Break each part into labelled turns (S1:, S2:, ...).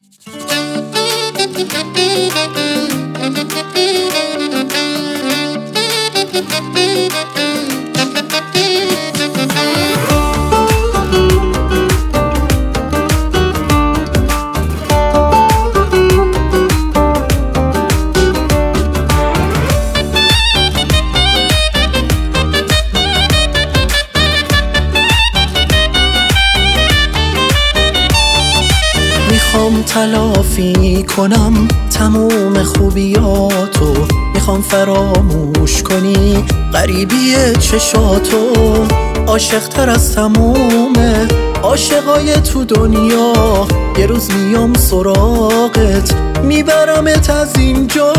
S1: میخوام تلافی کنم تموم خوبیاتو، میخوام فراموش کنی غریبی چشاتو. عاشق تر از تموم عاشقای تو دنیا، یه روز میام سراغت میبرمت از اینجا.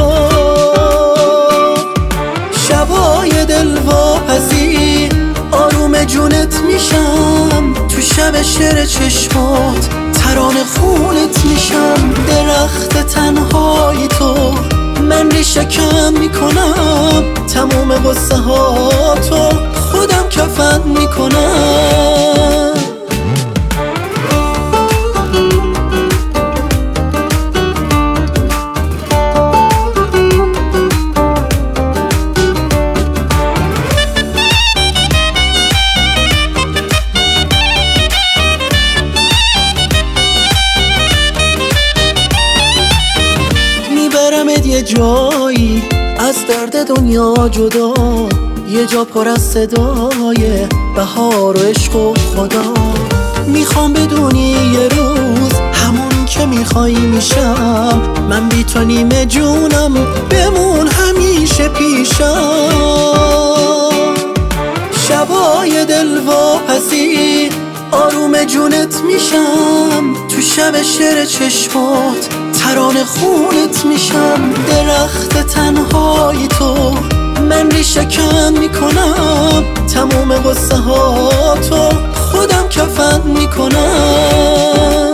S1: شبای دلواپسی آروم جونت میشم، تو شب شعر چشمات ترانه خونت میشم. درخت تنهای تو من ریشه کم میکنم، تموم قصه ها تو خودم کفن میکنم. یه جایی از درد دنیا جدا، یه جا پر از صدای بهار و عشق و خدا. میخوام بدونی یه روز همون که میخوای میشم، من بی تو نیمه جونم، بمون همیشه پیشم. شبای دلواپسی آروم جونت میشم، تو شب شعر چشمات ترانه خونت میشم. درخت تنهای تو من ریشه کم میکنم، تموم قصه ها تو خودم کفن میکنم.